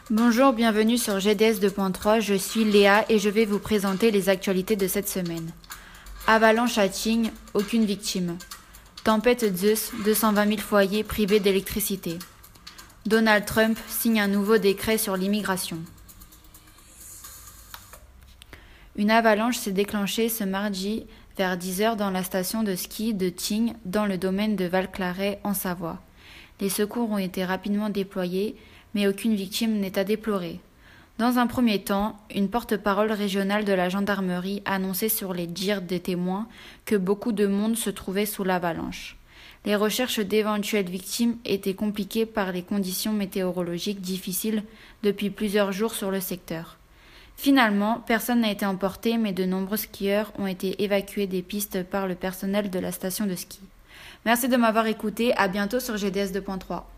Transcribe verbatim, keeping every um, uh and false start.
Bonjour, bienvenue sur G D S deux point trois, je suis Léa et je vais vous présenter les actualités de cette semaine. Avalanche à Tignes, aucune victime. Tempête Zeus, deux cent vingt mille foyers privés d'électricité. Donald Trump signe un nouveau décret sur l'immigration. Une avalanche s'est déclenchée ce mardi vers dix heures dans la station de ski de Tignes, dans le domaine de Val-Claret, en Savoie. Les secours ont été rapidement déployés, mais aucune victime n'est à déplorer. Dans un premier temps, une porte-parole régionale de la gendarmerie annonçait sur les dires des témoins que beaucoup de monde se trouvait sous l'avalanche. Les recherches d'éventuelles victimes étaient compliquées par les conditions météorologiques difficiles depuis plusieurs jours sur le secteur. Finalement, personne n'a été emporté, mais de nombreux skieurs ont été évacués des pistes par le personnel de la station de ski. Merci de m'avoir écouté, à bientôt sur G D S deux point trois.